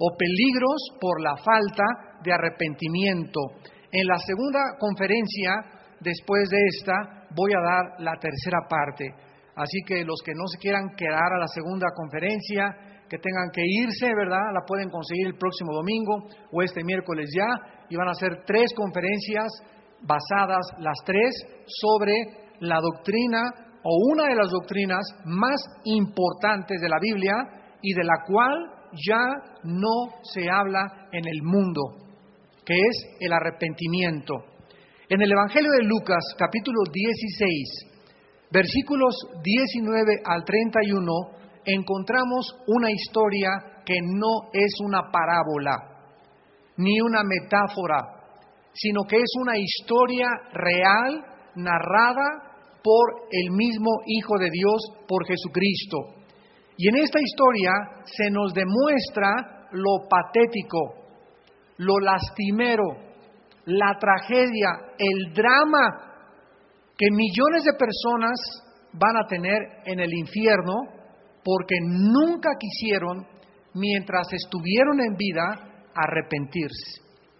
o peligros por la falta de arrepentimiento. En la segunda conferencia, después de esta, voy a dar la tercera parte. Así que los que no se quieran quedar a la segunda conferencia, que tengan que irse, ¿verdad? La pueden conseguir el próximo domingo o este miércoles ya, y van a ser 3 conferencias basadas, las 3, sobre la doctrina o una de las doctrinas más importantes de la Biblia y de la cual ya no se habla en el mundo, que es el arrepentimiento. En el Evangelio de Lucas, capítulo 16, versículos 19 al 31, encontramos una historia que no es una parábola, ni una metáfora, sino que es una historia real, narrada por el mismo Hijo de Dios, por Jesucristo. Y en esta historia se nos demuestra lo patético, lo lastimero, la tragedia, el drama que millones de personas van a tener en el infierno porque nunca quisieron, mientras estuvieron en vida, arrepentirse.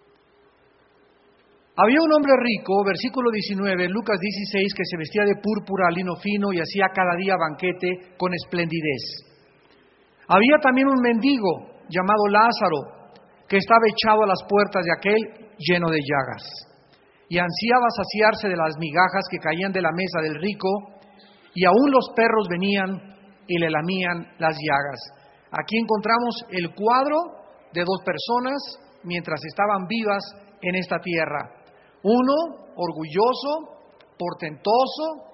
Había un hombre rico, versículo 19, Lucas 16, que se vestía de púrpura, lino fino y hacía cada día banquete con esplendidez. Había también un mendigo llamado Lázaro, que estaba echado a las puertas de aquel lleno de llagas, y ansiaba saciarse de las migajas que caían de la mesa del rico, y aún los perros venían y le lamían las llagas. Aquí encontramos el cuadro de 2 personas mientras estaban vivas en esta tierra. Uno orgulloso, portentoso,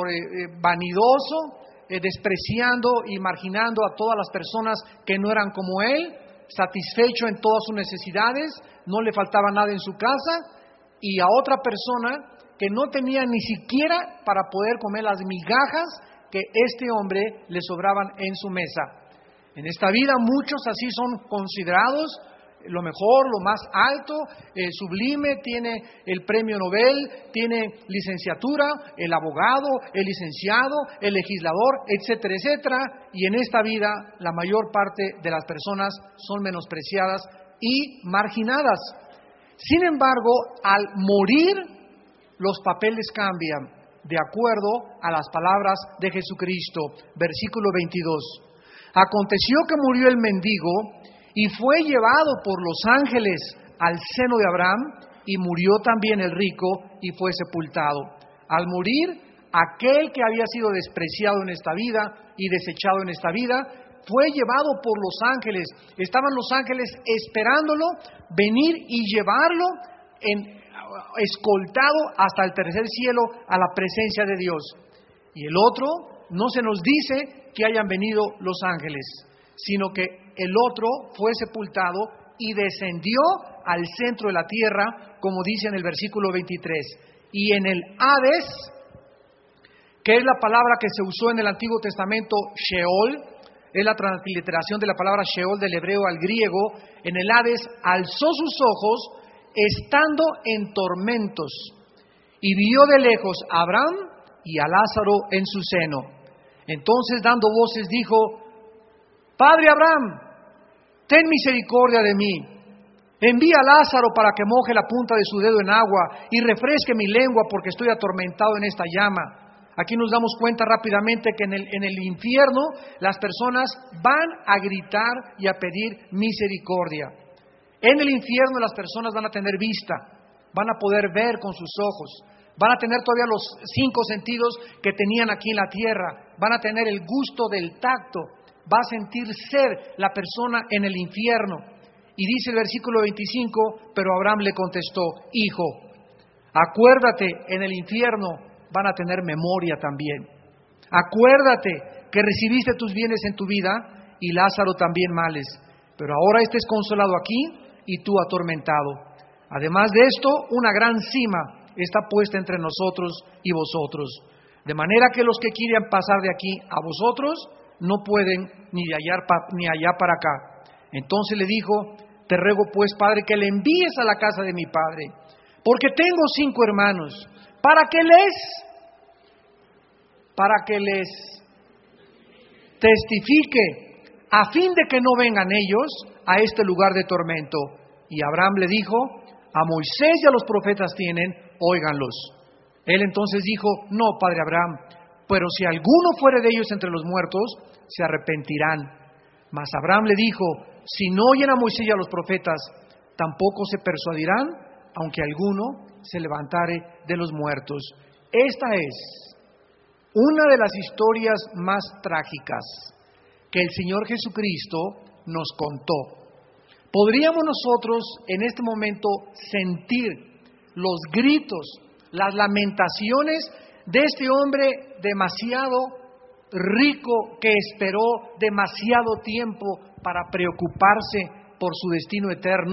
vanidoso, despreciando y marginando a todas las personas que no eran como él, satisfecho en todas sus necesidades, no le faltaba nada en su casa, y a otra persona que no tenía ni siquiera para poder comer las migajas que este hombre le sobraban en su mesa. En esta vida muchos así son considerados lo mejor, lo más alto, sublime, tiene el premio Nobel, tiene licenciatura, el abogado, el licenciado, el legislador, etcétera, etcétera, y en esta vida la mayor parte de las personas son menospreciadas y marginadas. Sin embargo, al morir, los papeles cambian de acuerdo a las palabras de Jesucristo. Versículo 22. Aconteció que murió el mendigo y fue llevado por los ángeles al seno de Abraham, y murió también el rico y fue sepultado. Al morir, aquel que había sido despreciado en esta vida y desechado en esta vida, fue llevado por los ángeles. Estaban los ángeles esperándolo venir y llevarlo escoltado hasta el tercer cielo a la presencia de Dios. Y el otro, no se nos dice que hayan venido los ángeles, sino que el otro fue sepultado y descendió al centro de la tierra, como dice en el versículo 23. Y en el Hades, que es la palabra que se usó en el Antiguo Testamento, Sheol, es la transliteración de la palabra Sheol del hebreo al griego, en el Hades alzó sus ojos estando en tormentos y vio de lejos a Abraham y a Lázaro en su seno. Entonces, dando voces, dijo: Padre Abraham, ten misericordia de mí. Envía a Lázaro para que moje la punta de su dedo en agua y refresque mi lengua, porque estoy atormentado en esta llama. Aquí nos damos cuenta rápidamente que en el infierno las personas van a gritar y a pedir misericordia. En el infierno las personas van a tener vista, van a poder ver con sus ojos, van a tener todavía los 5 sentidos que tenían aquí en la tierra, van a tener el gusto del tacto, va a sentir sed la persona en el infierno. Y dice el versículo 25, pero Abraham le contestó: Hijo, acuérdate, en el infierno van a tener memoria también. Acuérdate que recibiste tus bienes en tu vida y Lázaro también males, pero ahora este es consolado aquí y tú atormentado. Además de esto, una gran cima está puesta entre nosotros y vosotros, de manera que los que quieran pasar de aquí a vosotros no pueden ni de allá para acá. Entonces le dijo: Te ruego pues, Padre, que le envíes a la casa de mi padre, porque tengo 5 hermanos, para que les testifique, a fin de que no vengan ellos a este lugar de tormento. Y Abraham le dijo: a Moisés y a los profetas tienen, óiganlos. Él entonces dijo: no, padre Abraham, pero si alguno fuere de ellos entre los muertos, se arrepentirán. Mas Abraham le dijo: si no oyen a Moisés y a los profetas, tampoco se persuadirán, aunque alguno se levantare de los muertos. Esta es una de las historias más trágicas que el Señor Jesucristo nos contó. Podríamos nosotros en este momento sentir los gritos, las lamentaciones de este hombre demasiado rico que esperó demasiado tiempo para preocuparse por su destino eterno.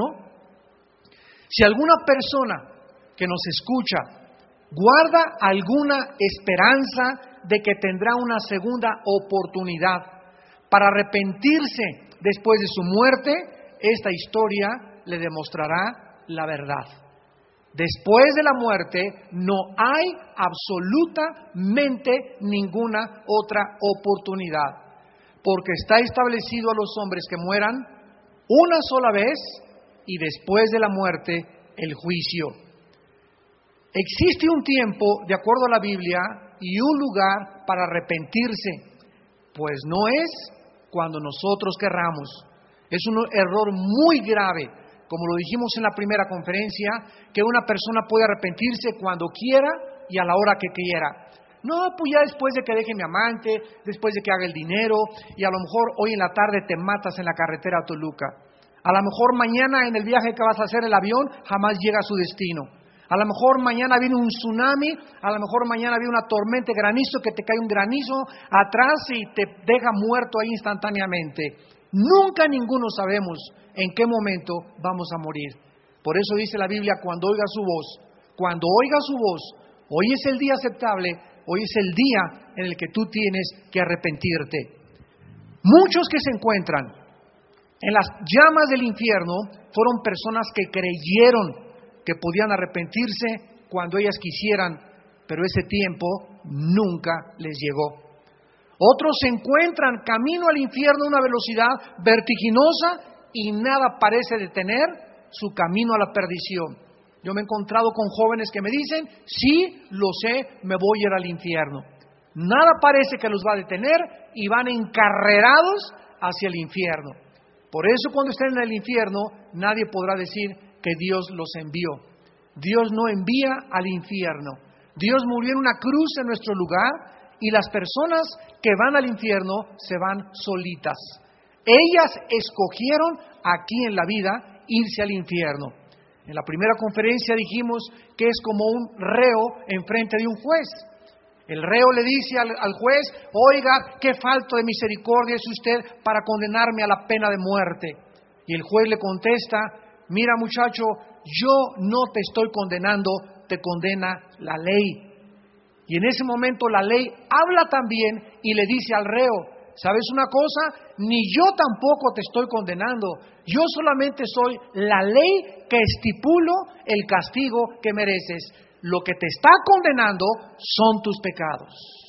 Si alguna persona que nos escucha guarda alguna esperanza de que tendrá una segunda oportunidad para arrepentirse después de su muerte, esta historia le demostrará la verdad. Después de la muerte no hay absolutamente ninguna otra oportunidad, porque está establecido a los hombres que mueran una sola vez y después de la muerte el juicio. Existe un tiempo, de acuerdo a la Biblia, y un lugar para arrepentirse, pues no es cuando nosotros querramos. Es un error muy grave, como lo dijimos en la primera conferencia, que una persona puede arrepentirse cuando quiera y a la hora que quiera. No, pues ya después de que deje mi amante, después de que haga el dinero, y a lo mejor hoy en la tarde te matas en la carretera a Toluca. A lo mejor mañana en el viaje que vas a hacer el avión jamás llega a su destino. A lo mejor mañana viene un tsunami, a lo mejor mañana viene una tormenta de granizo que te cae un granizo atrás y te deja muerto ahí instantáneamente. Nunca ninguno sabemos en qué momento vamos a morir. Por eso dice la Biblia: cuando oiga su voz, hoy es el día aceptable, hoy es el día en el que tú tienes que arrepentirte. Muchos que se encuentran en las llamas del infierno fueron personas que creyeron que podían arrepentirse cuando ellas quisieran, pero ese tiempo nunca les llegó. Otros se encuentran camino al infierno a una velocidad vertiginosa y nada parece detener su camino a la perdición. Yo me he encontrado con jóvenes que me dicen: sí, lo sé, me voy a ir al infierno. Nada parece que los va a detener y van encarrerados hacia el infierno. Por eso cuando estén en el infierno nadie podrá decir que Dios los envió. Dios no envía al infierno. Dios murió en una cruz en nuestro lugar y las personas que van al infierno se van solitas. Ellas escogieron aquí en la vida irse al infierno. En la primera conferencia dijimos que es como un reo enfrente de un juez. El reo le dice al juez: oiga, qué falta de misericordia es usted para condenarme a la pena de muerte. Y el juez le contesta: mira muchacho, yo no te estoy condenando, te condena la ley. Y en ese momento la ley habla también y le dice al reo: ¿sabes una cosa? Ni yo tampoco te estoy condenando. Yo solamente soy la ley que estipulo el castigo que mereces. Lo que te está condenando son tus pecados.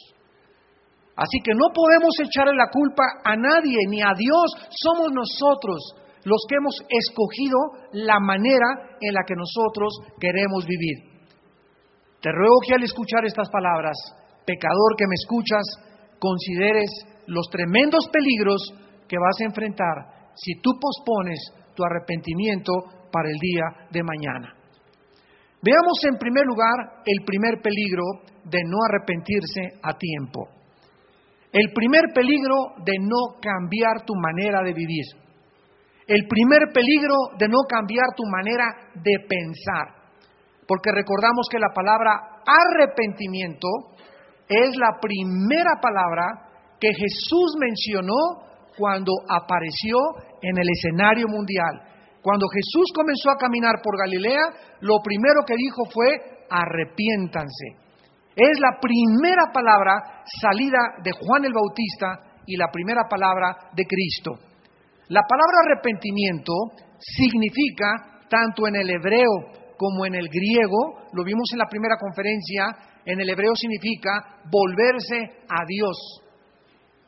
Así que no podemos echarle la culpa a nadie, ni a Dios. Somos nosotros los que hemos escogido la manera en la que nosotros queremos vivir. Te ruego que al escuchar estas palabras, pecador que me escuchas, consideres los tremendos peligros que vas a enfrentar si tú pospones tu arrepentimiento para el día de mañana. Veamos en primer lugar el primer peligro de no arrepentirse a tiempo. El primer peligro de no cambiar tu manera de vivir. El primer peligro de no cambiar tu manera de pensar. Porque recordamos que la palabra arrepentimiento es la primera palabra que Jesús mencionó cuando apareció en el escenario mundial. Cuando Jesús comenzó a caminar por Galilea, lo primero que dijo fue: arrepiéntanse. Es la primera palabra salida de Juan el Bautista y la primera palabra de Cristo. La palabra arrepentimiento significa, tanto en el hebreo como en el griego, lo vimos en la primera conferencia, en el hebreo significa volverse a Dios.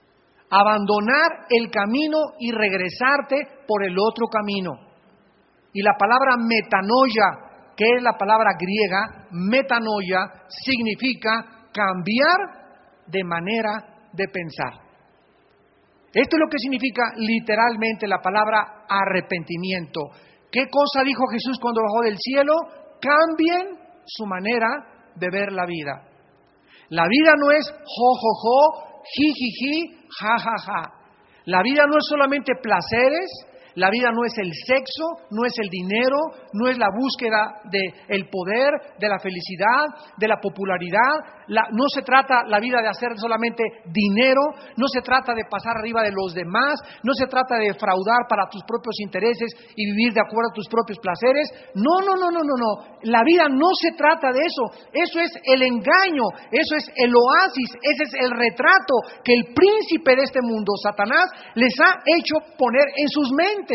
Abandonar el camino y regresarte por el otro camino. Y la palabra metanoia, que es la palabra griega, metanoia, significa cambiar de manera de pensar. Esto es lo que significa literalmente la palabra arrepentimiento. ¿Qué cosa dijo Jesús cuando bajó del cielo? Cambien su manera de ver la vida. La vida no es jo, jo, jo, ji, ji, ji, ja, ja, ja. La vida no es solamente placeres. La vida no es el sexo, no es el dinero, no es la búsqueda del poder, de la felicidad, de la popularidad. No se trata la vida de hacer solamente dinero, no se trata de pasar arriba de los demás, no se trata de defraudar para tus propios intereses y vivir de acuerdo a tus propios placeres. No. La vida no se trata de eso. Eso es el engaño, eso es el oasis, ese es el retrato que el príncipe de este mundo, Satanás, les ha hecho poner en sus mentes.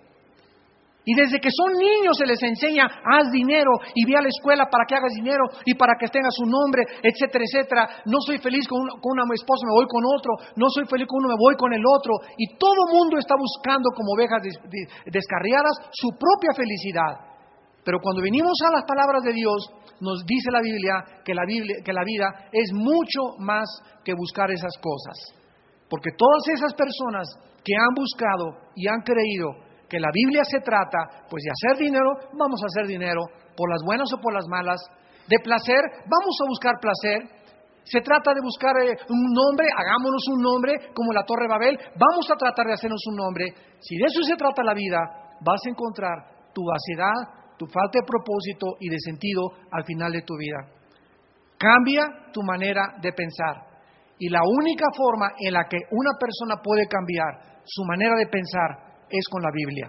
Y desde que son niños se les enseña, haz dinero y ve a la escuela para que hagas dinero y para que tengas un nombre, etcétera, etcétera. No soy feliz con una esposa, me voy con otro. No soy feliz con uno, me voy con el otro. Y todo mundo está buscando como ovejas descarriadas su propia felicidad. Pero cuando venimos a las palabras de Dios, nos dice la Biblia que la vida es mucho más que buscar esas cosas. Porque todas esas personas que han buscado y han creído que la Biblia se trata, pues de hacer dinero, vamos a hacer dinero, por las buenas o por las malas, de placer, vamos a buscar placer, se trata de buscar un nombre, hagámonos un nombre, como la Torre Babel, vamos a tratar de hacernos un nombre. Si de eso se trata la vida, vas a encontrar tu vaciedad, tu falta de propósito y de sentido al final de tu vida. Cambia tu manera de pensar. Y la única forma en la que una persona puede cambiar su manera de pensar es con la Biblia.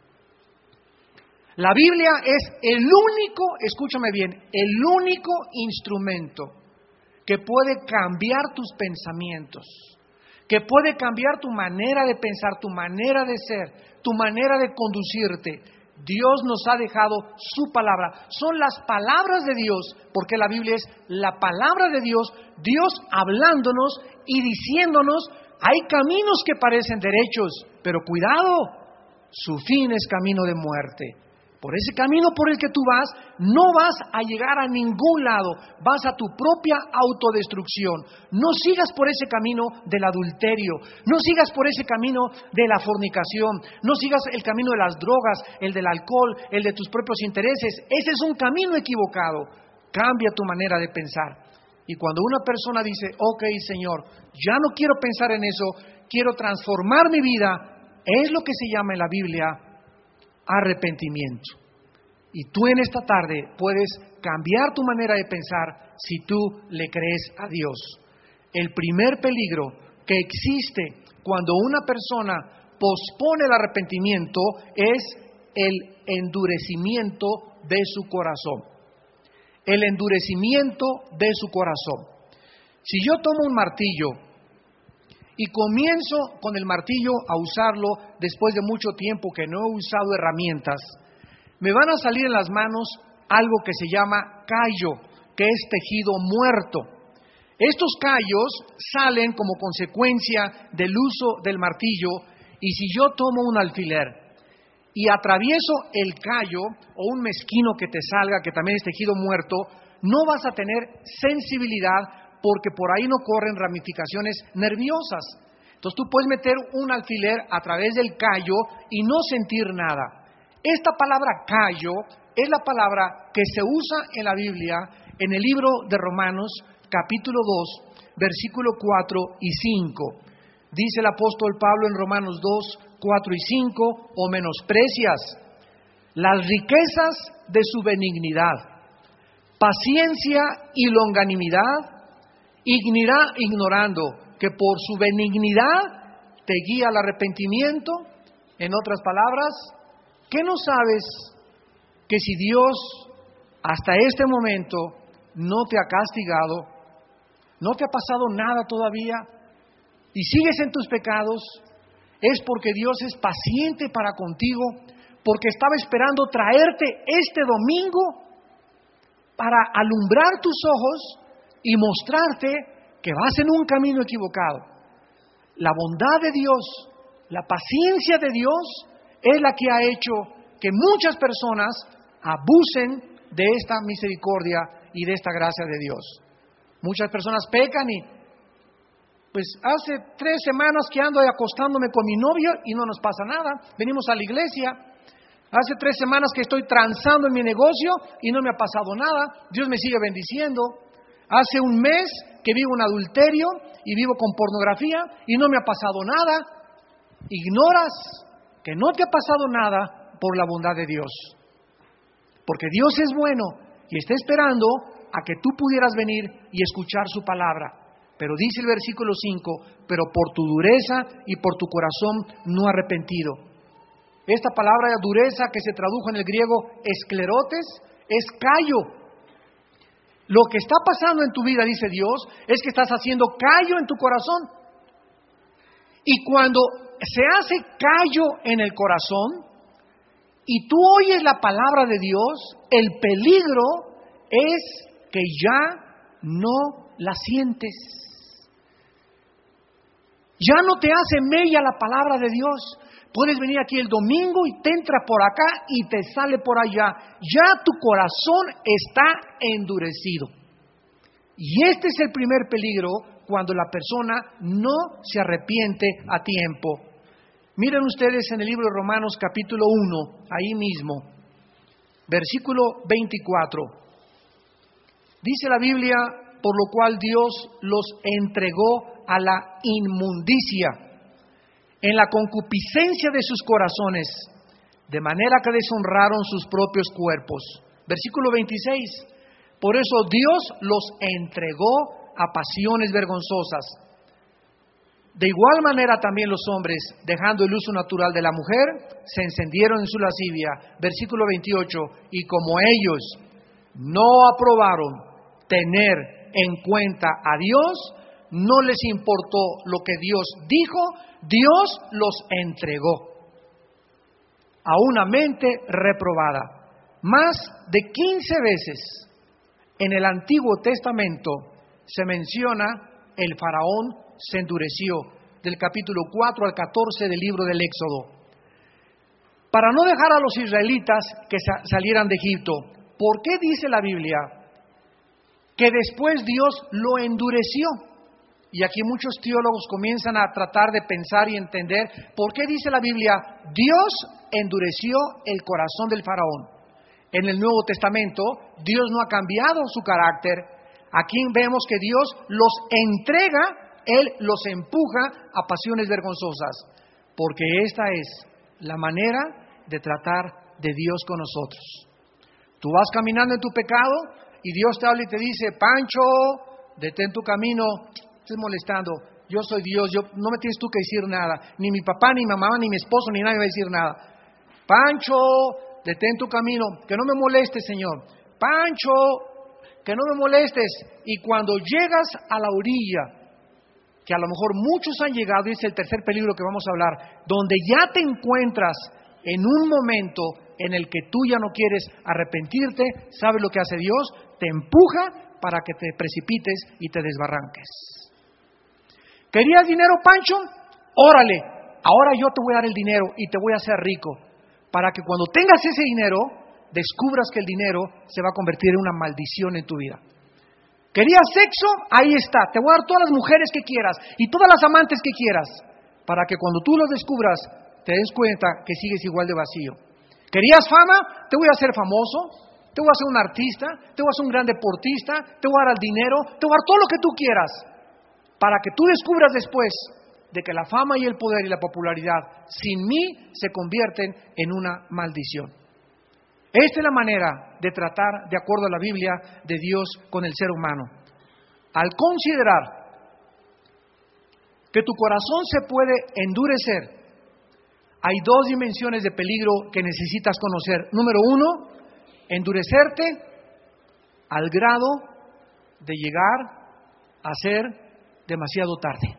La Biblia es el único, escúchame bien, el único instrumento que puede cambiar tus pensamientos, que puede cambiar tu manera de pensar, tu manera de ser, tu manera de conducirte. Dios nos ha dejado su palabra. Son las palabras de Dios, porque la Biblia es la palabra de Dios, Dios hablándonos y diciéndonos, hay caminos que parecen derechos, pero cuidado, su fin es camino de muerte. Por ese camino por el que tú vas, no vas a llegar a ningún lado, vas a tu propia autodestrucción. No sigas por ese camino del adulterio, no sigas por ese camino de la fornicación, no sigas el camino de las drogas, el del alcohol, el de tus propios intereses. Ese es un camino equivocado. Cambia tu manera de pensar. Y cuando una persona dice, ok, Señor, ya no quiero pensar en eso, quiero transformar mi vida, es lo que se llama en la Biblia arrepentimiento. Y tú en esta tarde puedes cambiar tu manera de pensar si tú le crees a Dios. El primer peligro que existe cuando una persona pospone el arrepentimiento es el endurecimiento de su corazón. El endurecimiento de su corazón. Si yo tomo un martillo y comienzo con el martillo a usarlo después de mucho tiempo que no he usado herramientas, me van a salir en las manos algo que se llama callo, que es tejido muerto. Estos callos salen como consecuencia del uso del martillo, y si yo tomo un alfiler y atravieso el callo o un mezquino que te salga, que también es tejido muerto, no vas a tener sensibilidad porque por ahí no corren ramificaciones nerviosas. Entonces tú puedes meter un alfiler a través del callo y no sentir nada. Esta palabra callo es la palabra que se usa en la Biblia en el libro de Romanos, capítulo 2, versículo 4 y 5. Dice el apóstol Pablo en Romanos 2, 4 y 5, o menosprecias las riquezas de su benignidad, paciencia y longanimidad, ignorando que por su benignidad te guía al arrepentimiento. En otras palabras, ¿qué no sabes que si Dios hasta este momento no te ha castigado, no te ha pasado nada todavía y sigues en tus pecados? Es porque Dios es paciente para contigo, porque estaba esperando traerte este domingo para alumbrar tus ojos y mostrarte que vas en un camino equivocado. La bondad de Dios, la paciencia de Dios es la que ha hecho que muchas personas abusen de esta misericordia y de esta gracia de Dios. Muchas personas pecan y pues hace 3 semanas que ando acostándome con mi novio y no nos pasa nada. Venimos a la iglesia. Hace 3 semanas que estoy transando en mi negocio y no me ha pasado nada. Dios me sigue bendiciendo. Hace 1 mes que vivo en adulterio y vivo con pornografía y no me ha pasado nada. Ignoras que no te ha pasado nada por la bondad de Dios. Porque Dios es bueno y está esperando a que tú pudieras venir y escuchar su palabra. Pero dice el versículo 5, pero por tu dureza y por tu corazón no arrepentido. Esta palabra de dureza que se tradujo en el griego esclerotes es callo. Lo que está pasando en tu vida, dice Dios, es que estás haciendo callo en tu corazón. Y cuando se hace callo en el corazón y tú oyes la palabra de Dios, el peligro es que ya no la sientes. Ya no te hace mella la palabra de Dios. Puedes venir aquí el domingo y te entra por acá y te sale por allá. Ya tu corazón está endurecido. Y este es el primer peligro cuando la persona no se arrepiente a tiempo. Miren ustedes en el libro de Romanos capítulo 1, ahí mismo, versículo 24. Dice la Biblia, por lo cual Dios los entregó a la inmundicia, en la concupiscencia de sus corazones, de manera que deshonraron sus propios cuerpos. Versículo 26. Por eso Dios los entregó a pasiones vergonzosas. De igual manera también los hombres, dejando el uso natural de la mujer, se encendieron en su lascivia. Versículo 28. Y como ellos no aprobaron tener en cuenta a Dios, no les importó lo que Dios dijo, Dios los entregó a una mente reprobada. Más de 15 veces en el Antiguo Testamento se menciona el faraón se endureció, del capítulo 4 al 14 del libro del Éxodo. Para no dejar a los israelitas que salieran de Egipto, ¿por qué dice la Biblia que después Dios lo endureció? Y aquí muchos teólogos comienzan a tratar de pensar y entender por qué dice la Biblia, Dios endureció el corazón del faraón. En el Nuevo Testamento, Dios no ha cambiado su carácter. Aquí vemos que Dios los entrega, Él los empuja a pasiones vergonzosas, porque esta es la manera de tratar de Dios con nosotros. Tú vas caminando en tu pecado y Dios te habla y te dice, Pancho, detén tu camino, estés molestando, yo soy Dios, no me tienes tú que decir nada, ni mi papá, ni mi mamá, ni mi esposo, ni nadie me va a decir nada. Pancho, detén tu camino, que no me molestes, Señor. Pancho, que no me molestes. Y cuando llegas a la orilla, que a lo mejor muchos han llegado, y es el tercer peligro que vamos a hablar, donde ya te encuentras en un momento en el que tú ya no quieres arrepentirte, ¿sabes lo que hace Dios? Te empuja para que te precipites y te desbarranques. ¿Querías dinero, Pancho? Órale, ahora yo te voy a dar el dinero y te voy a hacer rico, para que cuando tengas ese dinero, descubras que el dinero se va a convertir en una maldición en tu vida. ¿Querías sexo? Ahí está, te voy a dar todas las mujeres que quieras y todas las amantes que quieras, para que cuando tú los descubras, te des cuenta que sigues igual de vacío. ¿Querías fama? Te voy a hacer famoso, te voy a hacer un artista, te voy a hacer un gran deportista, te voy a dar el dinero, te voy a dar todo lo que tú quieras, para que tú descubras después de que la fama y el poder y la popularidad sin mí se convierten en una maldición. Esta es la manera de tratar, de acuerdo a la Biblia, de Dios con el ser humano. Al considerar que tu corazón se puede endurecer, hay 2 dimensiones de peligro que necesitas conocer. Número 1, endurecerte al grado de llegar a ser demasiado tarde.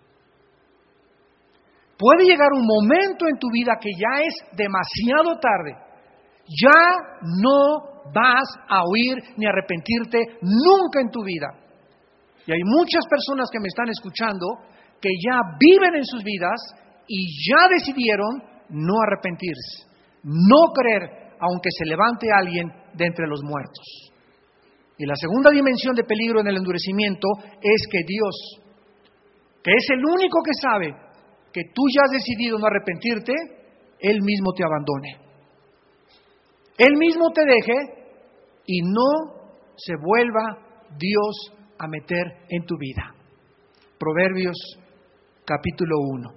Puede llegar un momento en tu vida que ya es demasiado tarde. Ya no vas a oír ni arrepentirte nunca en tu vida. Y hay muchas personas que me están escuchando que ya viven en sus vidas y ya decidieron no arrepentirse, no creer, aunque se levante alguien de entre los muertos. Y la segunda dimensión de peligro en el endurecimiento es que Dios, que es el único que sabe que tú ya has decidido no arrepentirte, Él mismo te abandone. Él mismo te deje y no se vuelva Dios a meter en tu vida. Proverbios capítulo 1.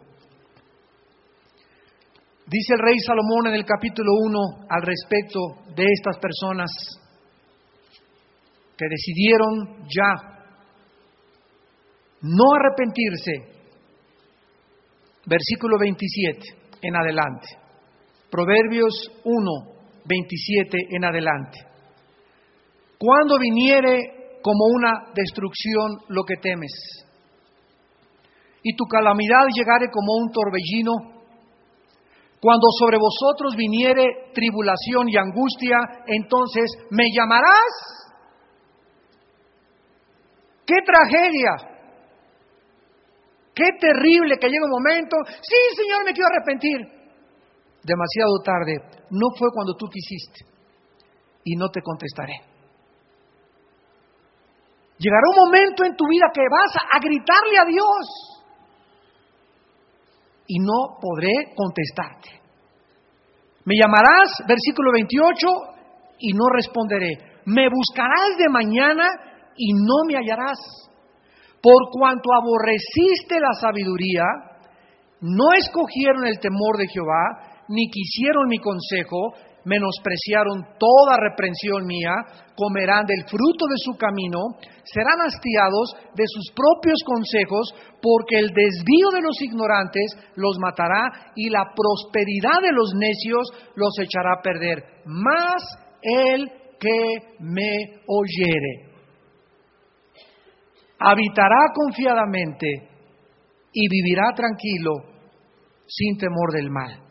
Dice el rey Salomón en el capítulo 1 al respecto de estas personas que decidieron ya no arrepentirse. Versículo 27 en adelante. Proverbios 1, 27 en adelante. Cuando viniere como una destrucción lo que temes, y tu calamidad llegare como un torbellino, cuando sobre vosotros viniere tribulación y angustia, entonces me llamarás. ¡Qué tragedia! ¡Qué terrible que llega un momento! Sí, Señor, me quiero arrepentir. Demasiado tarde. No fue cuando tú quisiste. Y no te contestaré. Llegará un momento en tu vida que vas a gritarle a Dios. Y no podré contestarte. Me llamarás, versículo 28, y no responderé. Me buscarás de mañana y no me hallarás. Por cuanto aborreciste la sabiduría, no escogieron el temor de Jehová, ni quisieron mi consejo, menospreciaron toda reprensión mía, comerán del fruto de su camino, serán hastiados de sus propios consejos, porque el desvío de los ignorantes los matará y la prosperidad de los necios los echará a perder. Mas el que me oyere habitará confiadamente y vivirá tranquilo sin temor del mal.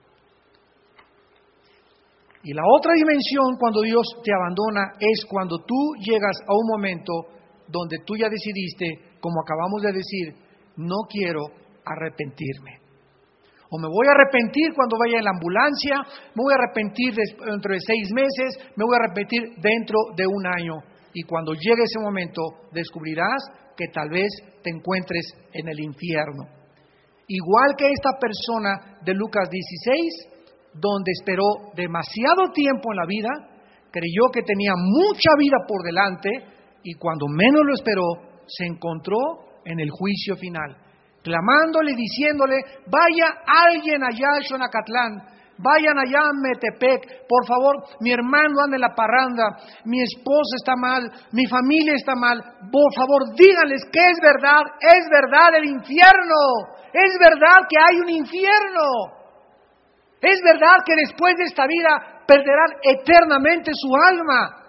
Y la otra dimensión cuando Dios te abandona es cuando tú llegas a un momento donde tú ya decidiste, como acabamos de decir, no quiero arrepentirme. O me voy a arrepentir cuando vaya en la ambulancia, me voy a arrepentir dentro de 6 meses, me voy a arrepentir dentro de 1 año. Y cuando llegue ese momento descubrirás que tal vez te encuentres en el infierno. Igual que esta persona de Lucas 16, donde esperó demasiado tiempo en la vida, creyó que tenía mucha vida por delante y cuando menos lo esperó, se encontró en el juicio final, clamándole, diciéndole, vaya alguien allá a Xonacatlán, vayan allá a Metepec, por favor, mi hermano anda en la parranda, mi esposa está mal, mi familia está mal, por favor díganles que es verdad el infierno, es verdad que hay un infierno. Es verdad que después de esta vida perderán eternamente su alma.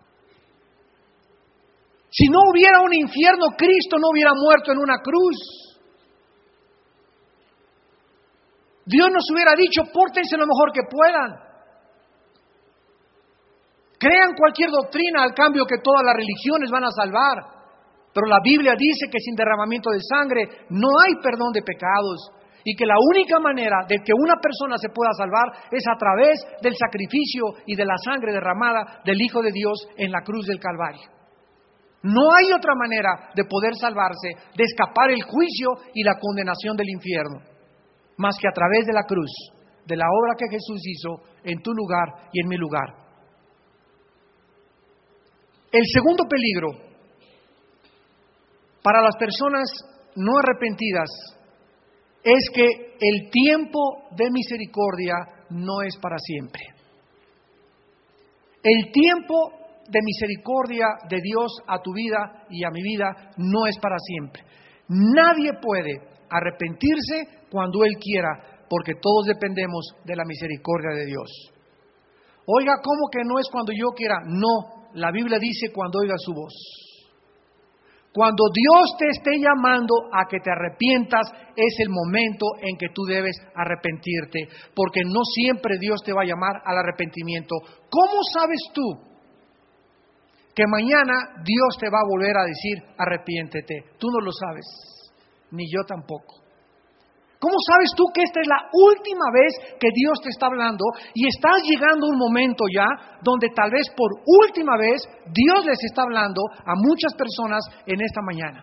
Si no hubiera un infierno, Cristo no hubiera muerto en una cruz. Dios nos hubiera dicho, pórtense lo mejor que puedan. Crean cualquier doctrina, al cambio que todas las religiones van a salvar. Pero la Biblia dice que sin derramamiento de sangre no hay perdón de pecados. Y que la única manera de que una persona se pueda salvar es a través del sacrificio y de la sangre derramada del Hijo de Dios en la cruz del Calvario. No hay otra manera de poder salvarse, de escapar el juicio y la condenación del infierno, más que a través de la cruz, de la obra que Jesús hizo en tu lugar y en mi lugar. El segundo peligro para las personas no arrepentidas es que el tiempo de misericordia no es para siempre. El tiempo de misericordia de Dios a tu vida y a mi vida no es para siempre. Nadie puede arrepentirse cuando Él quiera, porque todos dependemos de la misericordia de Dios. Oiga, ¿cómo que no es cuando yo quiera? No, la Biblia dice cuando oiga su voz. Cuando Dios te esté llamando a que te arrepientas, es el momento en que tú debes arrepentirte, porque no siempre Dios te va a llamar al arrepentimiento. ¿Cómo sabes tú que mañana Dios te va a volver a decir arrepiéntete? Tú no lo sabes. ni yo tampoco. ¿Cómo sabes tú que esta es la última vez que Dios te está hablando y estás llegando a un momento ya donde tal vez por última vez Dios les está hablando a muchas personas en esta mañana?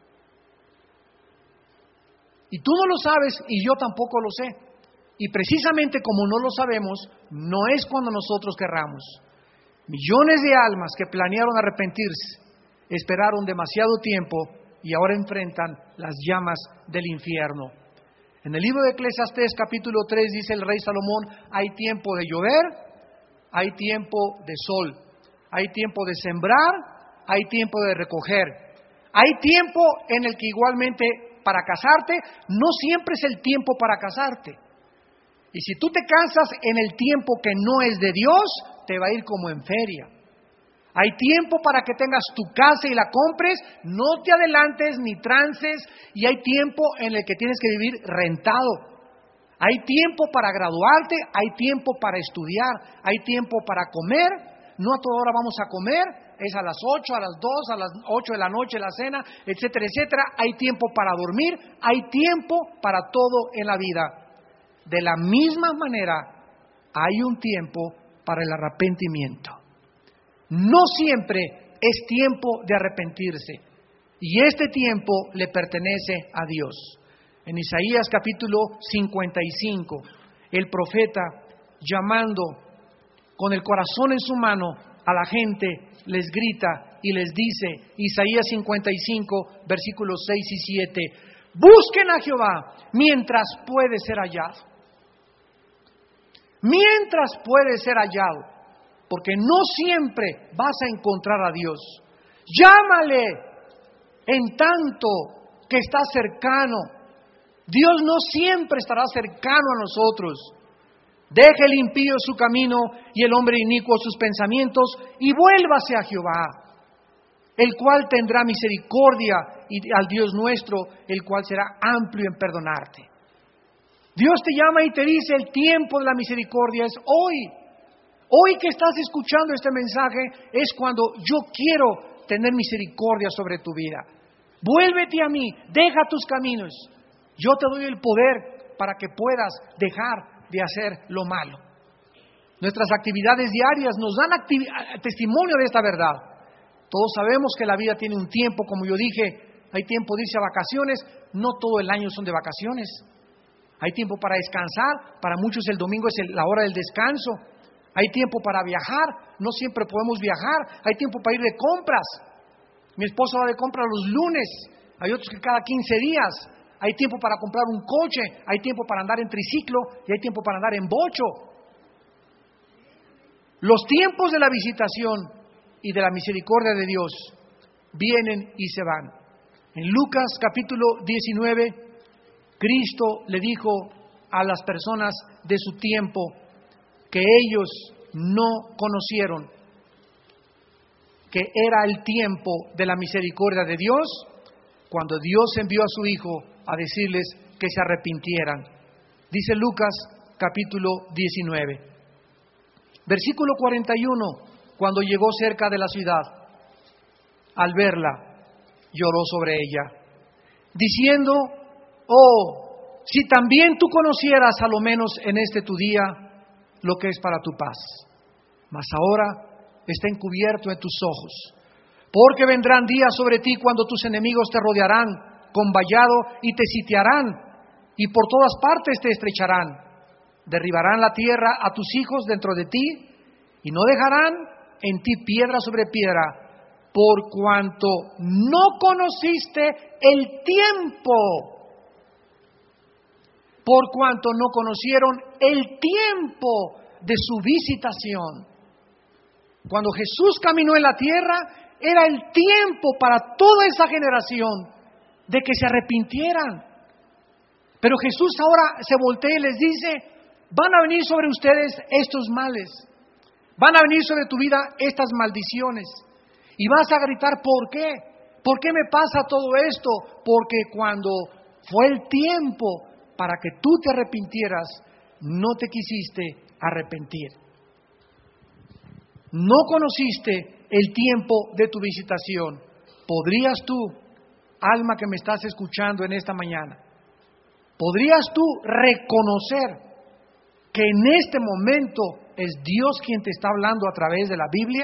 Y tú no lo sabes y yo tampoco lo sé. Y precisamente como no lo sabemos, no es cuando nosotros querramos. Millones de almas que planearon arrepentirse, esperaron demasiado tiempo y ahora enfrentan las llamas del infierno. En el libro de Eclesiastés capítulo 3 dice el rey Salomón, hay tiempo de llover, hay tiempo de sol, hay tiempo de sembrar, hay tiempo de recoger. Hay tiempo en el que igualmente para casarte, no siempre es el tiempo para casarte. Y si tú te casas en el tiempo que no es de Dios, te va a ir como en feria. Hay tiempo para que tengas tu casa y la compres, no te adelantes ni trances, y hay tiempo en el que tienes que vivir rentado. Hay tiempo para graduarte, hay tiempo para estudiar, hay tiempo para comer, no a toda hora vamos a comer, es a las 8, a las 2, a las 8 de la noche la cena, etcétera, etcétera. Hay tiempo para dormir, hay tiempo para todo en la vida. De la misma manera, hay un tiempo para el arrepentimiento. No siempre es tiempo de arrepentirse, y este tiempo le pertenece a Dios. En Isaías capítulo 55, el profeta, llamando con el corazón en su mano a la gente, les grita y les dice, Isaías 55, versículos 6 y 7, busquen a Jehová mientras puede ser hallado. Mientras puede ser hallado, porque no siempre vas a encontrar a Dios. Llámale en tanto que está cercano. Dios no siempre estará cercano a nosotros. Deje el impío su camino y el hombre inicuo sus pensamientos y vuélvase a Jehová, el cual tendrá misericordia, y al Dios nuestro, el cual será amplio en perdonarte. Dios te llama y te dice, el tiempo de la misericordia es hoy. Hoy que estás escuchando este mensaje es cuando yo quiero tener misericordia sobre tu vida. Vuélvete a mí, deja tus caminos. Yo te doy el poder para que puedas dejar de hacer lo malo. Nuestras actividades diarias nos dan testimonio de esta verdad. Todos sabemos que la vida tiene un tiempo, como yo dije, hay tiempo de irse a vacaciones, no todo el año son de vacaciones. Hay tiempo para descansar, para muchos el domingo es la hora del descanso. Hay tiempo para viajar, no siempre podemos viajar. Hay tiempo para ir de compras. Mi esposo va de compras los lunes, hay otros que cada 15 días. Hay tiempo para comprar un coche, hay tiempo para andar en triciclo y hay tiempo para andar en bocho. Los tiempos de la visitación y de la misericordia de Dios vienen y se van. En Lucas capítulo 19, Cristo le dijo a las personas de su tiempo que ellos no conocieron que era el tiempo de la misericordia de Dios, cuando Dios envió a su Hijo a decirles que se arrepintieran. Dice Lucas capítulo 19, versículo 41, cuando llegó cerca de la ciudad, al verla, lloró sobre ella, diciendo, oh, si también tú conocieras a lo menos en este tu día lo que es para tu paz, mas ahora está encubierto en tus ojos, porque vendrán días sobre ti cuando tus enemigos te rodearán con vallado y te sitiarán, y por todas partes te estrecharán, derribarán la tierra a tus hijos dentro de ti, y no dejarán en ti piedra sobre piedra, por cuanto no conociste el tiempo, por cuanto no conocieron el tiempo de su visitación. Cuando Jesús caminó en la tierra, era el tiempo para toda esa generación de que se arrepintieran. Pero Jesús ahora se voltea y les dice, van a venir sobre ustedes estos males, van a venir sobre tu vida estas maldiciones. Y vas a gritar, ¿por qué? ¿Por qué me pasa todo esto? Porque cuando fue el tiempo para que tú te arrepintieras, no te quisiste arrepentir. No conociste el tiempo de tu visitación. ¿Podrías tú alma que me estás escuchando en esta mañana, ¿podrías tú reconocer que en este momento es Dios quien te está hablando a través de la Biblia?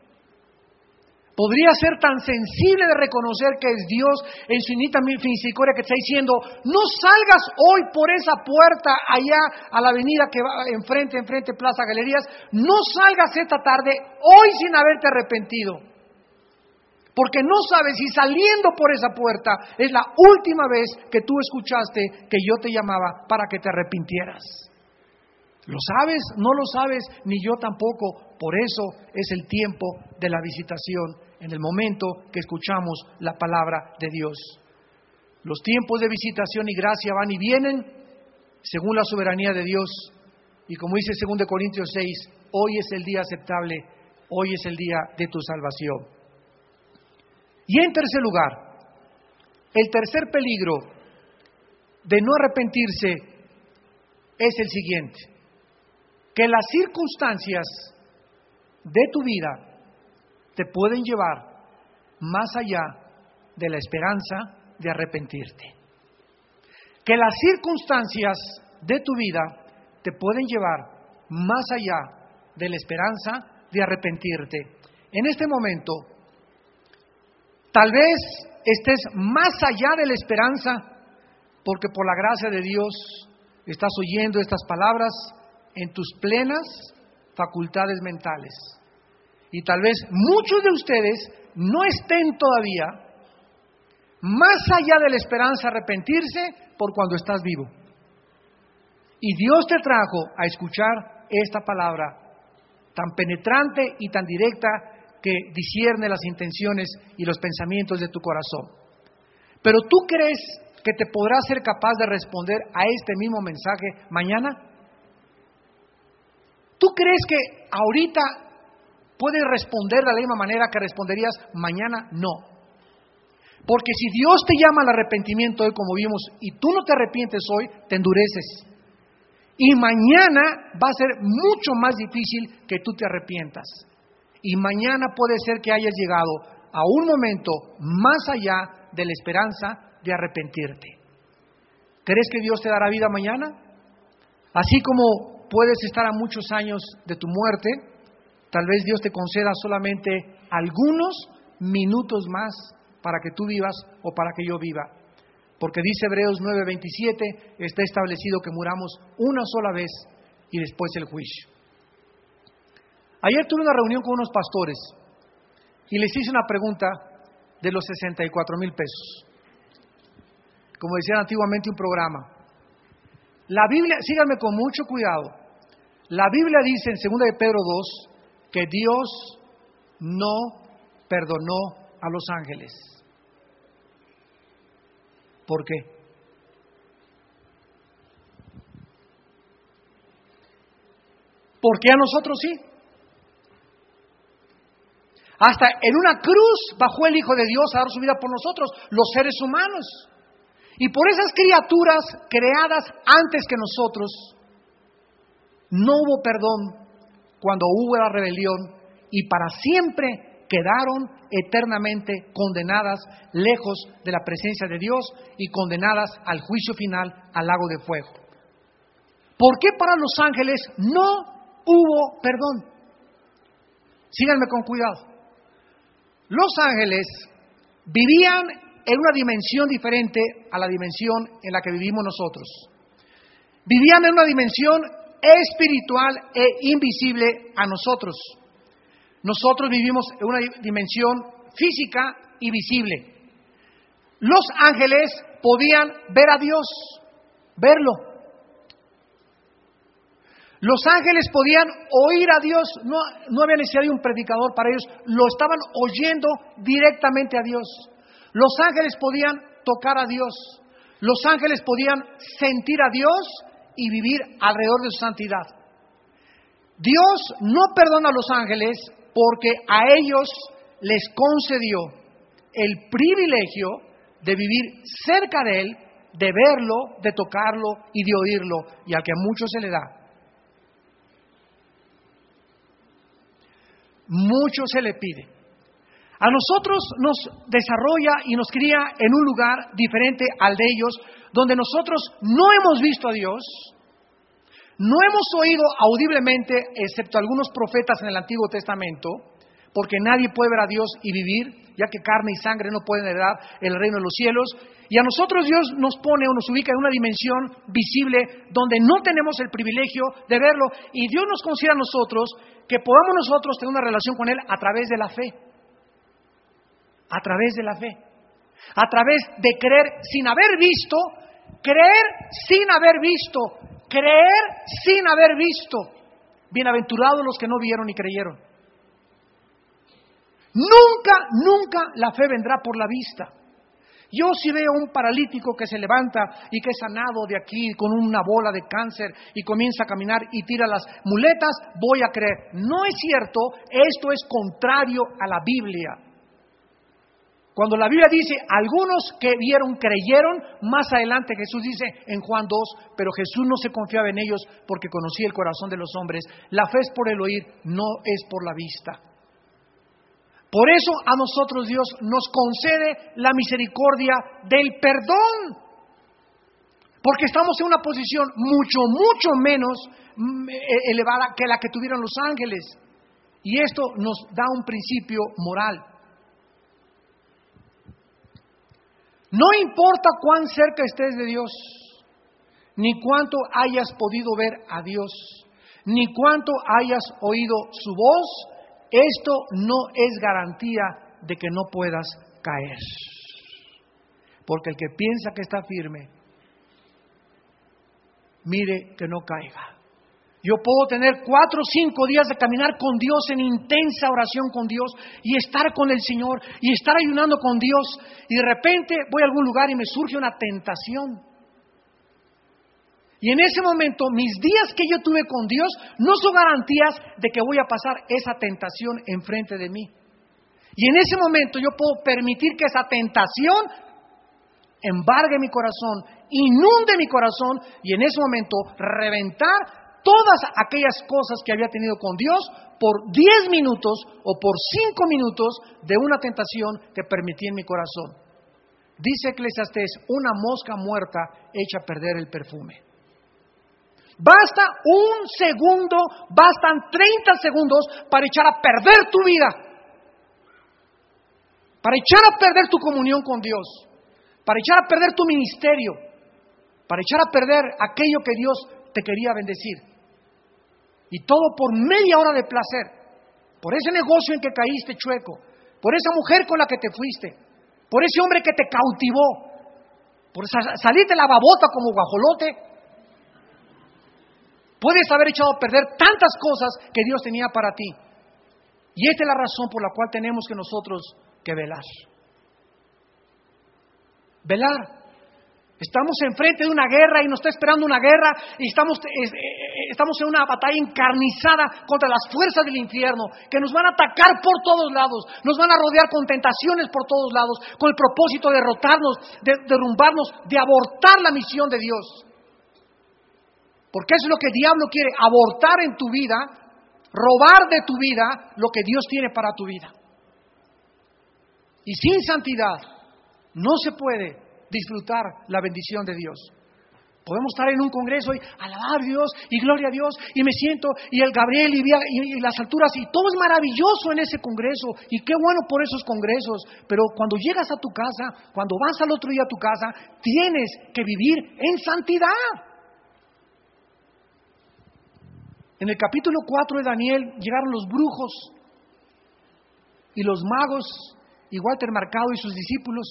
¿Podría ser tan sensible de reconocer que es Dios en su infinita misericordia que te está diciendo, no salgas hoy por esa puerta allá a la avenida que va enfrente Plaza Galerías, no salgas esta tarde hoy sin haberte arrepentido? Porque no sabes si saliendo por esa puerta es la última vez que tú escuchaste que yo te llamaba para que te arrepintieras. ¿Lo sabes? No lo sabes, ni yo tampoco. Por eso es el tiempo de la visitación, en el momento que escuchamos la palabra de Dios. Los tiempos de visitación y gracia van y vienen según la soberanía de Dios. Y como dice 2 Corintios 6, hoy es el día aceptable, hoy es el día de tu salvación. Y en tercer lugar, el tercer peligro de no arrepentirse es el siguiente: que las circunstancias de tu vida te pueden llevar más allá de la esperanza de arrepentirte. Que las circunstancias de tu vida te pueden llevar más allá de la esperanza de arrepentirte. En este momento, tal vez estés más allá de la esperanza porque por la gracia de Dios estás oyendo estas palabras en tus plenas facultades mentales. Y tal vez muchos de ustedes no estén todavía más allá de la esperanza de arrepentirse por cuando estás vivo. Y Dios te trajo a escuchar esta palabra tan penetrante y tan directa que discierne las intenciones y los pensamientos de tu corazón. Pero ¿tú crees que te podrás ser capaz de responder a este mismo mensaje mañana? ¿Tú crees que ahorita puedes responder de la misma manera que responderías mañana? No. Porque si Dios te llama al arrepentimiento hoy, como vimos, y tú no te arrepientes hoy, te endureces. Y mañana va a ser mucho más difícil que tú te arrepientas. Y mañana puede ser que hayas llegado a un momento más allá de la esperanza de arrepentirte. ¿Crees que Dios te dará vida mañana? Así como puedes estar a muchos años de tu muerte, tal vez Dios te conceda solamente algunos minutos más para que tú vivas o para que yo viva. Porque dice Hebreos 9:27, está establecido que muramos una sola vez y después el juicio. Ayer tuve una reunión con unos pastores y les hice una pregunta de los 64,000 pesos. Como decían antiguamente un programa. La Biblia, síganme con mucho cuidado, la Biblia dice en 2 de Pedro 2 que Dios no perdonó a los ángeles. ¿Por qué? ¿Por qué a nosotros sí? Hasta en una cruz bajó el Hijo de Dios a dar su vida por nosotros, los seres humanos. Y por esas criaturas creadas antes que nosotros, no hubo perdón cuando hubo la rebelión y para siempre quedaron eternamente condenadas lejos de la presencia de Dios y condenadas al juicio final, al lago de fuego. ¿Por qué para los ángeles no hubo perdón? Síganme con cuidado. Los ángeles vivían en una dimensión diferente a la dimensión en la que vivimos nosotros. Vivían en una dimensión espiritual e invisible a nosotros. Nosotros vivimos en una dimensión física y visible. Los ángeles podían ver a Dios, verlo. Los ángeles podían oír a Dios, no había necesidad de un predicador para ellos, lo estaban oyendo directamente a Dios. Los ángeles podían tocar a Dios, los ángeles podían sentir a Dios y vivir alrededor de su santidad. Dios no perdona a los ángeles porque a ellos les concedió el privilegio de vivir cerca de Él, de verlo, de tocarlo y de oírlo, y al que a muchos se le da. Mucho se le pide. A nosotros nos desarrolla y nos cría en un lugar diferente al de ellos, donde nosotros no hemos visto a Dios, no hemos oído audiblemente, excepto algunos profetas en el Antiguo Testamento, porque nadie puede ver a Dios y vivir, ya que carne y sangre no pueden heredar el reino de los cielos. Y a nosotros Dios nos pone o nos ubica en una dimensión visible donde no tenemos el privilegio de verlo. Y Dios nos considera a nosotros que podamos nosotros tener una relación con Él a través de la fe. A través de la fe. A través de creer sin haber visto, creer sin haber visto, creer sin haber visto. Bienaventurados los que no vieron y creyeron. Nunca la fe vendrá por la vista. Yo si veo un paralítico que se levanta y que es sanado de aquí con una bola de cáncer y comienza a caminar y tira las muletas, voy a creer. No es cierto, esto es contrario a la Biblia. Cuando la Biblia dice, algunos que vieron creyeron, más adelante Jesús dice en Juan 2, pero Jesús no se confiaba en ellos porque conocía el corazón de los hombres. La fe es por el oír, no es por la vista. Por eso a nosotros Dios nos concede la misericordia del perdón. Porque estamos en una posición mucho menos elevada que la que tuvieron los ángeles. Y esto nos da un principio moral. No importa cuán cerca estés de Dios, ni cuánto hayas podido ver a Dios, ni cuánto hayas oído su voz, esto no es garantía de que no puedas caer. Porque el que piensa que está firme, mire que no caiga. Yo puedo tener 4 o 5 días de caminar con Dios en intensa oración con Dios y estar con el Señor y estar ayunando con Dios y de repente voy a algún lugar y me surge una tentación. Y en ese momento, mis días que yo tuve con Dios no son garantías de que voy a pasar esa tentación enfrente de mí. Y en ese momento yo puedo permitir que esa tentación embargue mi corazón, inunde mi corazón y en ese momento reventar todas aquellas cosas que había tenido con Dios por 10 minutos o por 5 minutos de una tentación que permití en mi corazón. Dice Eclesiastés, una mosca muerta echa a perder el perfume. Basta un segundo, bastan 30 segundos para echar a perder tu vida, para echar a perder tu comunión con Dios, para echar a perder tu ministerio, para echar a perder aquello que Dios te quería bendecir. Y todo por media hora de placer, por ese negocio en que caíste chueco, por esa mujer con la que te fuiste, por ese hombre que te cautivó, por salirte la babota como guajolote. Puedes haber echado a perder tantas cosas que Dios tenía para ti. Y esta es la razón por la cual tenemos que nosotros que velar. Velar. Estamos enfrente de una guerra y nos está esperando una guerra y estamos en una batalla encarnizada contra las fuerzas del infierno que nos van a atacar por todos lados, nos van a rodear con tentaciones por todos lados, con el propósito de derrotarnos, de derrumbarnos, de abortar la misión de Dios. Porque eso es lo que el diablo quiere, abortar en tu vida, robar de tu vida lo que Dios tiene para tu vida. Y sin santidad no se puede disfrutar la bendición de Dios. Podemos estar en un congreso y alabar a Dios y gloria a Dios y me siento y el Gabriel y las alturas y todo es maravilloso en ese congreso y qué bueno por esos congresos, pero cuando llegas a tu casa, cuando vas al otro día a tu casa, tienes que vivir en santidad. En el capítulo 4 de Daniel llegaron los brujos y los magos y Walter Mercado y sus discípulos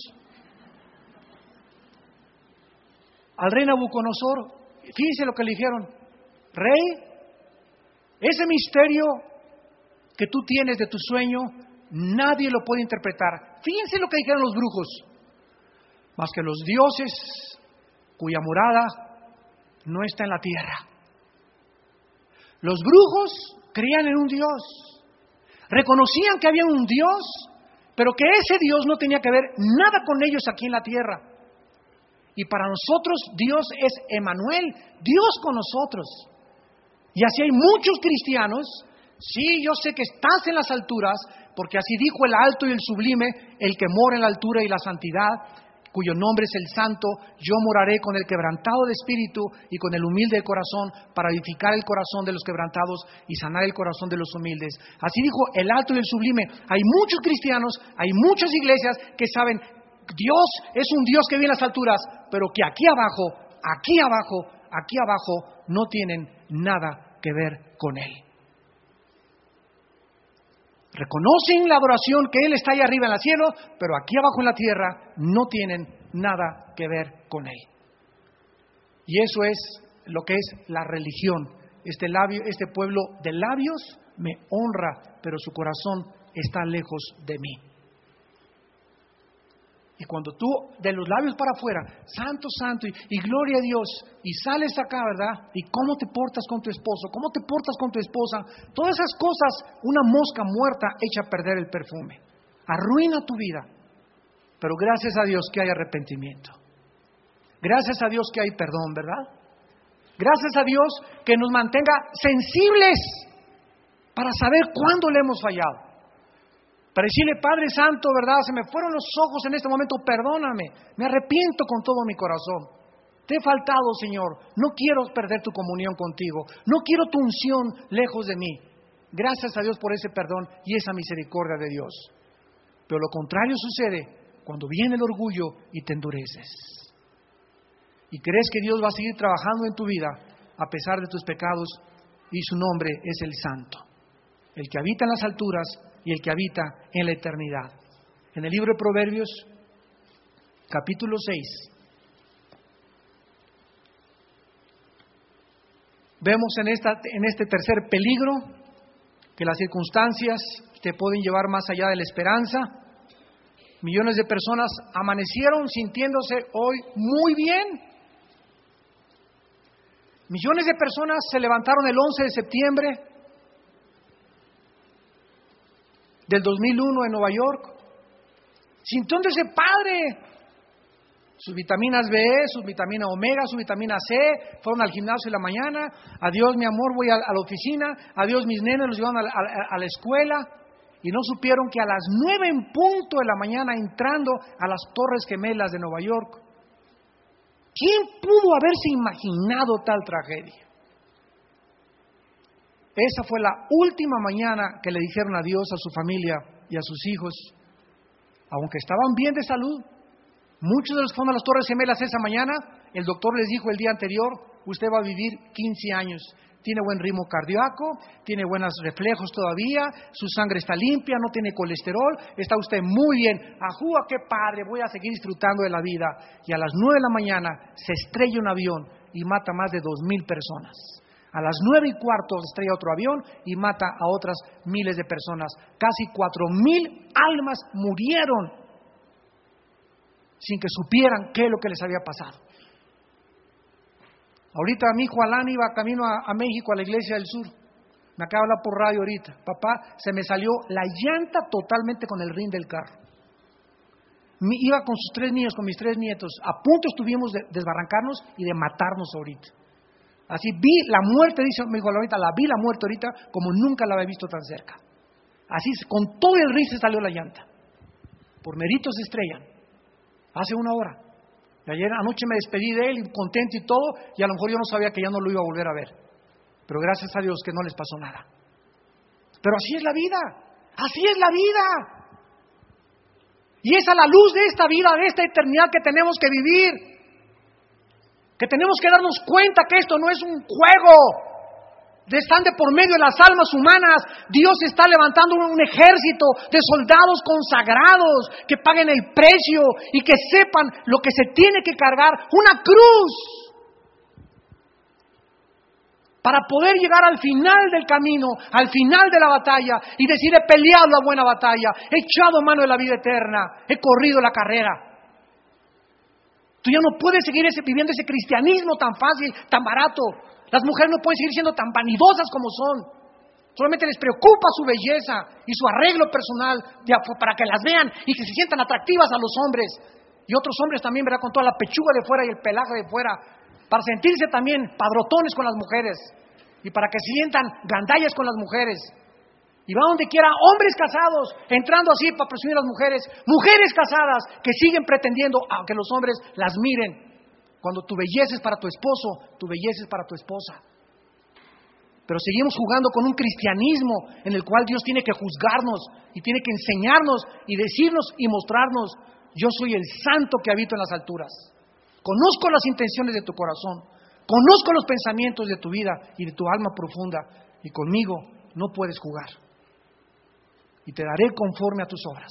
al rey Nabucodonosor. Fíjense lo que le dijeron: Rey, ese misterio que tú tienes de tu sueño, nadie lo puede interpretar. Fíjense lo que dijeron los brujos: más que los dioses cuya morada no está en la tierra. Los brujos creían en un Dios, reconocían que había un Dios, pero que ese Dios no tenía que ver nada con ellos aquí en la tierra. Y para nosotros Dios es Emmanuel, Dios con nosotros. Y así hay muchos cristianos Sí, yo sé que estás en las alturas, porque así dijo el alto y el sublime, el que mora en la altura y la santidad, cuyo nombre es el Santo. Yo moraré con el quebrantado de espíritu y con el humilde de corazón, para edificar el corazón de los quebrantados y sanar el corazón de los humildes. Así dijo el alto y el sublime. Hay muchos cristianos, hay muchas iglesias que saben, Dios es un Dios que vive en las alturas, pero que aquí abajo no tienen nada que ver con Él. Reconocen la adoración que Él está ahí arriba en el cielo, pero aquí abajo en la tierra no tienen nada que ver con Él. Y eso es lo que es la religión. Este pueblo de labios me honra, pero su corazón está lejos de mí. Y cuando tú, de los labios para afuera, santo, santo, y gloria a Dios, y sales acá, ¿verdad? Y cómo te portas con tu esposo, cómo te portas con tu esposa, todas esas cosas, una mosca muerta echa a perder el perfume, arruina tu vida. Pero gracias a Dios que hay arrepentimiento. Gracias a Dios que hay perdón, ¿verdad? Gracias a Dios que nos mantenga sensibles para saber cuándo le hemos fallado. Para decirle, Padre Santo, ¿verdad? Se me fueron los ojos en este momento, perdóname, me arrepiento con todo mi corazón. Te he faltado, Señor, no quiero perder tu comunión contigo, no quiero tu unción lejos de mí. Gracias a Dios por ese perdón y esa misericordia de Dios. Pero lo contrario sucede cuando viene el orgullo y te endureces. Y crees que Dios va a seguir trabajando en tu vida a pesar de tus pecados, y su nombre es el Santo, el que habita en las alturas y el que habita en la eternidad. En el libro de Proverbios, capítulo 6, vemos en este tercer peligro que las circunstancias te pueden llevar más allá de la esperanza. Millones de personas amanecieron sintiéndose hoy muy bien. Millones de personas se levantaron el 11 de septiembre del 2001 en Nueva York, sintiéndose padre. Sus vitaminas B, sus vitaminas omega, su vitamina C, fueron al gimnasio en la mañana. Adiós, mi amor, voy a la oficina. Adiós, mis nenes, los llevaron a la escuela. Y no supieron que a las 9 en punto de la mañana, entrando a las Torres Gemelas de Nueva York, ¿quién pudo haberse imaginado tal tragedia? Esa fue la última mañana que le dijeron adiós a su familia y a sus hijos. Aunque estaban bien de salud, muchos de los que fueron a las Torres Gemelas esa mañana, el doctor les dijo el día anterior, usted va a vivir 15 años. Tiene buen ritmo cardíaco, tiene buenos reflejos todavía, su sangre está limpia, no tiene colesterol, está usted muy bien. ¡Ajúa, qué padre! Voy a seguir disfrutando de la vida. Y a las 9 de la mañana se estrella un avión y mata más de 2,000 personas. A las 9:15 se estrella otro avión y mata a otras miles de personas. Casi 4,000 almas murieron sin que supieran qué es lo que les había pasado. Ahorita mi hijo Alan iba camino a México, a la iglesia del sur. Me acaba de hablar por radio ahorita. Papá, se me salió la llanta totalmente con el rin del carro. Iba con sus 3 niños, con mis 3 nietos. A punto estuvimos de desbarrancarnos y de matarnos ahorita. Así vi la muerte, dice mi hijo ahorita, la vi la muerte ahorita como nunca la había visto tan cerca. Así, con todo el rin se salió la llanta. Por meritos se estrellan. Hace 1 hora. Y ayer anoche me despedí de él, contento y todo, y a lo mejor yo no sabía que ya no lo iba a volver a ver. Pero gracias a Dios que no les pasó nada. Pero así es la vida, así es la vida. Y es a la luz de esta vida, de esta eternidad que tenemos que vivir. Que tenemos que darnos cuenta que esto no es un juego. Están de por medio de las almas humanas. Dios está levantando un ejército de soldados consagrados que paguen el precio y que sepan lo que se tiene que cargar, una cruz, para poder llegar al final del camino, al final de la batalla y decir: he peleado la buena batalla, he echado mano de la vida eterna, he corrido la carrera. Tú ya no puedes seguir viviendo ese cristianismo tan fácil, tan barato. Las mujeres no pueden seguir siendo tan vanidosas como son. Solamente les preocupa su belleza y su arreglo personal para que las vean y que se sientan atractivas a los hombres. Y otros hombres también, ¿verdad? Con toda la pechuga de fuera y el pelaje de fuera, para sentirse también padrotones con las mujeres y para que se sientan gandallas con las mujeres. Y va donde quiera hombres casados, entrando así para presumir a las mujeres, mujeres casadas que siguen pretendiendo a que los hombres las miren. Cuando tu belleza es para tu esposo, tu belleza es para tu esposa. Pero seguimos jugando con un cristianismo en el cual Dios tiene que juzgarnos y tiene que enseñarnos y decirnos y mostrarnos: yo soy el santo que habito en las alturas. Conozco las intenciones de tu corazón, conozco los pensamientos de tu vida y de tu alma profunda, y conmigo no puedes jugar. Y te daré conforme a tus obras.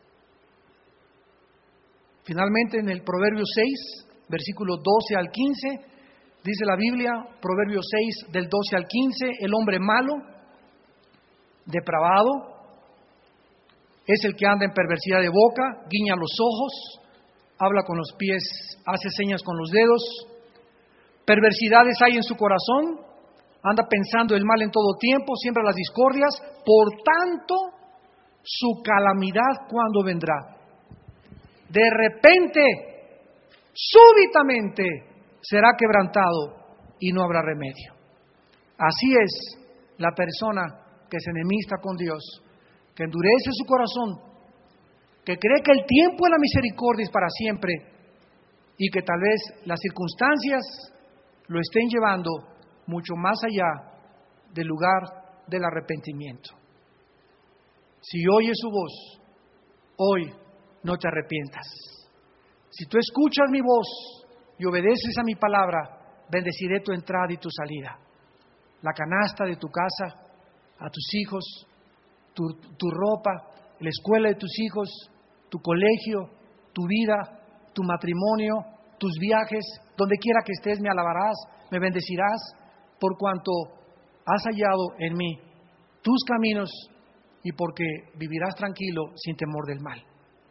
Finalmente, en el Proverbios 6, versículos 12 al 15, dice la Biblia, Proverbios 6, del 12 al 15, el hombre malo, depravado, es el que anda en perversidad de boca, guiña los ojos, habla con los pies, hace señas con los dedos, perversidades hay en su corazón, anda pensando el mal en todo tiempo, siembra las discordias, por tanto, su calamidad cuando vendrá. De repente, súbitamente, será quebrantado y no habrá remedio. Así es la persona que se enemista con Dios, que endurece su corazón, que cree que el tiempo de la misericordia es para siempre y que tal vez las circunstancias lo estén llevando mucho más allá del lugar del arrepentimiento. Si oyes su voz, hoy no te arrepientas. Si tú escuchas mi voz y obedeces a mi palabra, bendeciré tu entrada y tu salida, la canasta de tu casa, a tus hijos, tu ropa, la escuela de tus hijos, tu colegio, tu vida, tu matrimonio, tus viajes, donde quiera que estés me alabarás, me bendecirás, por cuanto has hallado en mí tus caminos y porque vivirás tranquilo sin temor del mal.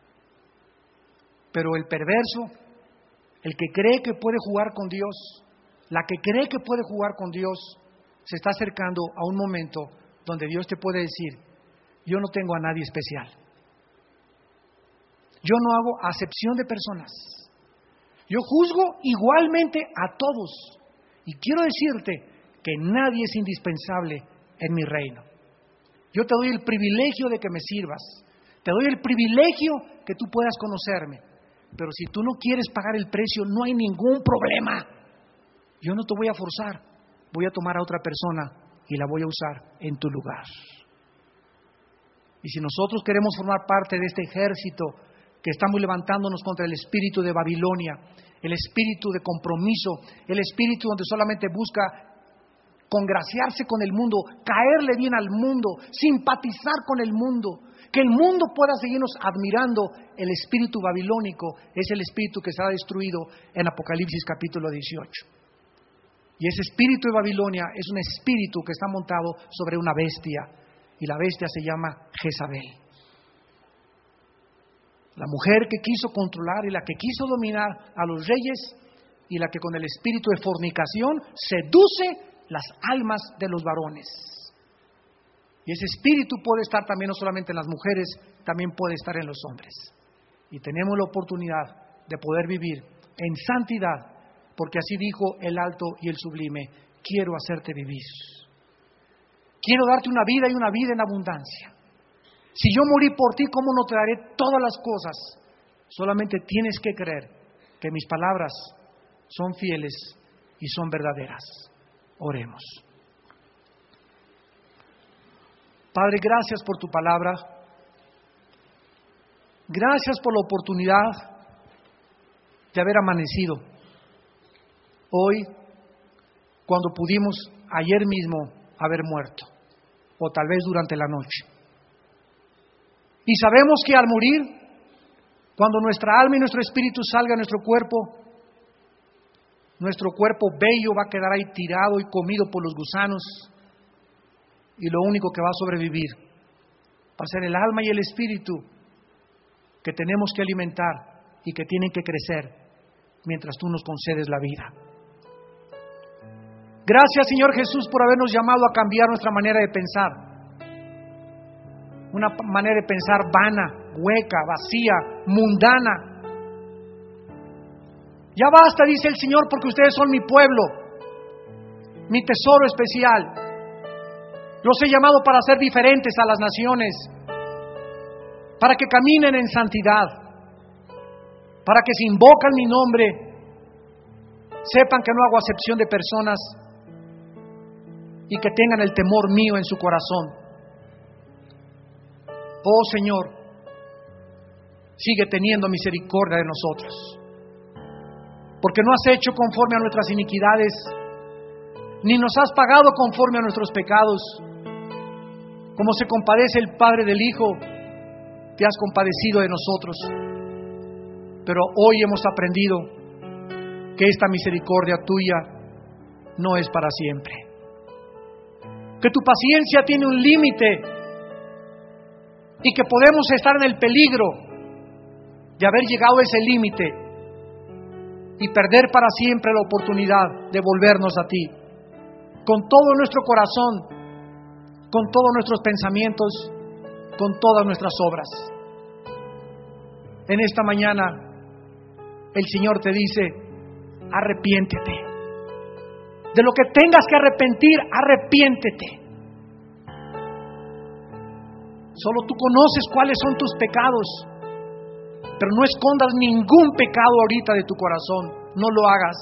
Pero el perverso, el que cree que puede jugar con Dios, la que cree que puede jugar con Dios, se está acercando a un momento donde Dios te puede decir: yo no tengo a nadie especial. Yo no hago acepción de personas. Yo juzgo igualmente a todos. Y quiero decirte que nadie es indispensable en mi reino. Yo te doy el privilegio de que me sirvas. Te doy el privilegio que tú puedas conocerme. Pero si tú no quieres pagar el precio, no hay ningún problema. Yo no te voy a forzar. Voy a tomar a otra persona y la voy a usar en tu lugar. Y si nosotros queremos formar parte de este ejército que estamos levantándonos contra el espíritu de Babilonia, el espíritu de compromiso, el espíritu donde solamente busca congraciarse con el mundo, caerle bien al mundo, simpatizar con el mundo, que el mundo pueda seguirnos admirando, el espíritu babilónico es el espíritu que será destruido en Apocalipsis capítulo 18. Y ese espíritu de Babilonia es un espíritu que está montado sobre una bestia, y la bestia se llama Jezabel. La mujer que quiso controlar y la que quiso dominar a los reyes y la que con el espíritu de fornicación seduce las almas de los varones. Y ese espíritu puede estar también no solamente en las mujeres, también puede estar en los hombres. Y tenemos la oportunidad de poder vivir en santidad, porque así dijo el alto y el sublime: quiero hacerte vivir. Quiero darte una vida y una vida en abundancia. Si yo morí por ti, ¿cómo no te daré todas las cosas? Solamente tienes que creer que mis palabras son fieles y son verdaderas. Oremos. Padre, gracias por tu palabra. Gracias por la oportunidad de haber amanecido hoy, cuando pudimos ayer mismo haber muerto, o tal vez durante la noche. Y sabemos que al morir, cuando nuestra alma y nuestro espíritu salgan de nuestro cuerpo bello va a quedar ahí tirado y comido por los gusanos, y lo único que va a sobrevivir va a ser el alma y el espíritu que tenemos que alimentar y que tienen que crecer mientras tú nos concedes la vida. Gracias, Señor Jesús, por habernos llamado a cambiar nuestra manera de pensar. Una manera de pensar vana, hueca, vacía, mundana. Ya basta, dice el Señor, porque ustedes son mi pueblo, mi tesoro especial. Los he llamado para ser diferentes a las naciones, para que caminen en santidad, para que si invocan mi nombre, sepan que no hago acepción de personas y que tengan el temor mío en su corazón. Oh Señor, sigue teniendo misericordia de nosotros, porque no has hecho conforme a nuestras iniquidades, ni nos has pagado conforme a nuestros pecados. Como se compadece el Padre del Hijo, te has compadecido de nosotros. Pero hoy hemos aprendido que esta misericordia tuya no es para siempre, que tu paciencia tiene un límite y que podemos estar en el peligro de haber llegado a ese límite y perder para siempre la oportunidad de volvernos a ti con todo nuestro corazón, con todos nuestros pensamientos, con todas nuestras obras. En esta mañana el Señor te dice: arrepiéntete. De lo que tengas que arrepentir, arrepiéntete. Solo tú conoces cuáles son tus pecados, pero no escondas ningún pecado ahorita de tu corazón. No lo hagas.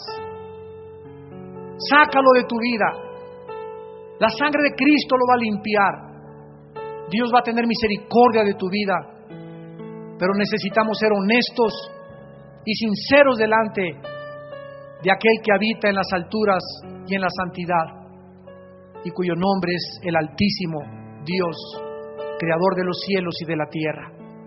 Sácalo de tu vida. La sangre de Cristo lo va a limpiar. Dios va a tener misericordia de tu vida, pero necesitamos ser honestos y sinceros delante de aquel que habita en las alturas y en la santidad, y cuyo nombre es el Altísimo Dios, Creador de los cielos y de la tierra.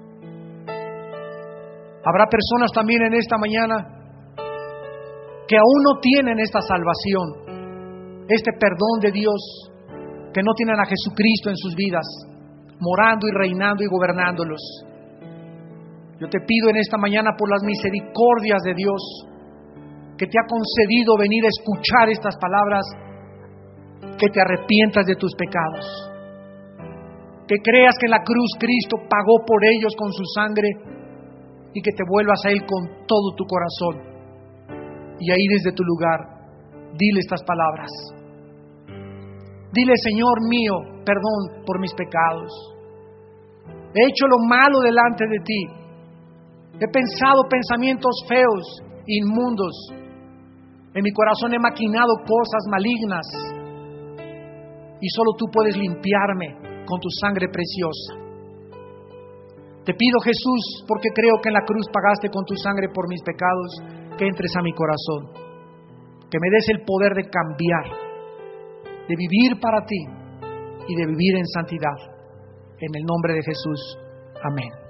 Habrá personas también en esta mañana que aún no tienen esta salvación, este perdón de Dios, que no tienen a Jesucristo en sus vidas, morando y reinando y gobernándolos. Yo te pido en esta mañana, por las misericordias de Dios, que te ha concedido venir a escuchar estas palabras, que te arrepientas de tus pecados, que creas que en la cruz Cristo pagó por ellos con su sangre, y que te vuelvas a Él con todo tu corazón. Y ahí desde tu lugar, dile estas palabras. Dile: Señor mío, perdón por mis pecados. He hecho lo malo delante de ti. He pensado pensamientos feos, inmundos. En mi corazón he maquinado cosas malignas. Y solo tú puedes limpiarme con tu sangre preciosa. Te pido, Jesús, porque creo que en la cruz pagaste con tu sangre por mis pecados, que entres a mi corazón, que me des el poder de cambiar, de vivir para ti y de vivir en santidad. En el nombre de Jesús. Amén.